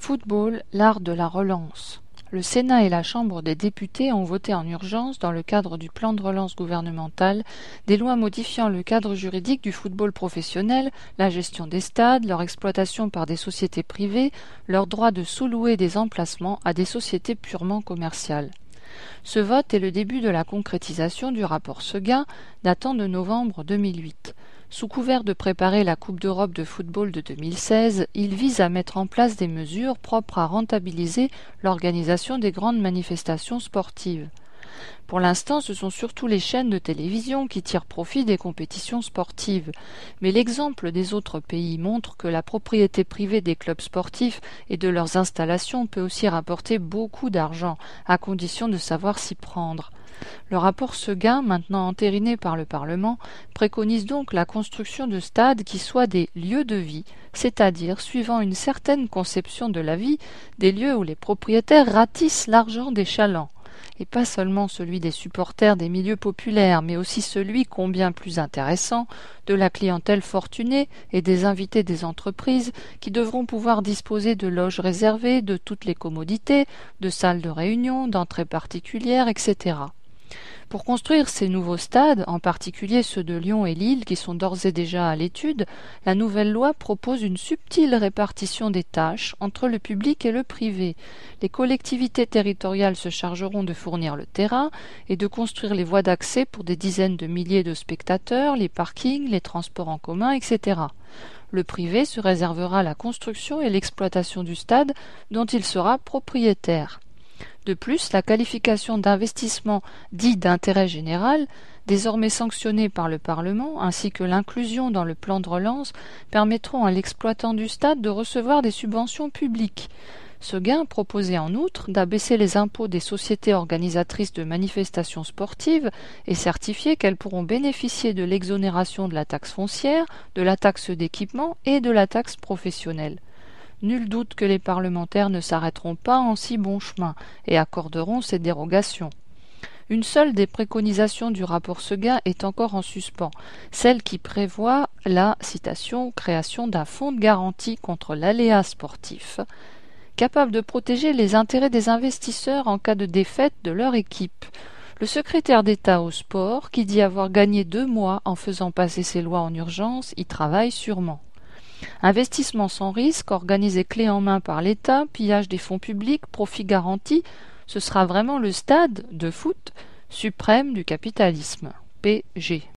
Football, l'art de la relance. Le Sénat et la Chambre des députés ont voté en urgence, dans le cadre du plan de relance gouvernemental, des lois modifiant le cadre juridique du football professionnel, la gestion des stades, leur exploitation par des sociétés privées, leur droit de sous-louer des emplacements à des sociétés purement commerciales. Ce vote est le début de la concrétisation du rapport Seguin, datant de novembre 2008. Sous couvert de préparer la Coupe d'Europe de football de 2016, il vise à mettre en place des mesures propres à rentabiliser l'organisation des grandes manifestations sportives. Pour l'instant, ce sont surtout les chaînes de télévision qui tirent profit des compétitions sportives. Mais l'exemple des autres pays montre que la propriété privée des clubs sportifs et de leurs installations peut aussi rapporter beaucoup d'argent, à condition de savoir s'y prendre. Le rapport Seguin, maintenant entériné par le Parlement, préconise donc la construction de stades qui soient des lieux de vie, c'est-à-dire, suivant une certaine conception de la vie, des lieux où les propriétaires ratissent l'argent des chalands. Et pas seulement celui des supporters des milieux populaires, mais aussi celui, combien plus intéressant, de la clientèle fortunée et des invités des entreprises qui devront pouvoir disposer de loges réservées, de toutes les commodités, de salles de réunion, d'entrées particulières, etc. Pour construire ces nouveaux stades, en particulier ceux de Lyon et Lille qui sont d'ores et déjà à l'étude, la nouvelle loi propose une subtile répartition des tâches entre le public et le privé. Les collectivités territoriales se chargeront de fournir le terrain et de construire les voies d'accès pour des dizaines de milliers de spectateurs, les parkings, les transports en commun, etc. Le privé se réservera la construction et l'exploitation du stade dont il sera propriétaire. De plus, la qualification d'investissement dit d'intérêt général, désormais sanctionnée par le Parlement, ainsi que l'inclusion dans le plan de relance, permettront à l'exploitant du stade de recevoir des subventions publiques. Seguin proposait en outre d'abaisser les impôts des sociétés organisatrices de manifestations sportives et certifier qu'elles pourront bénéficier de l'exonération de la taxe foncière, de la taxe d'équipement et de la taxe professionnelle. Nul doute que les parlementaires ne s'arrêteront pas en si bon chemin et accorderont ces dérogations. Une seule des préconisations du rapport Seguin est encore en suspens, celle qui prévoit la, citation, création d'un fonds de garantie contre l'aléa sportif, capable de protéger les intérêts des investisseurs en cas de défaite de leur équipe. Le secrétaire d'État au sport, qui dit avoir gagné 2 mois en faisant passer ces lois en urgence, y travaille sûrement. Investissement sans risque, organisé clé en main par l'État, pillage des fonds publics, profit garanti, ce sera vraiment le stade de foot suprême du capitalisme. PG.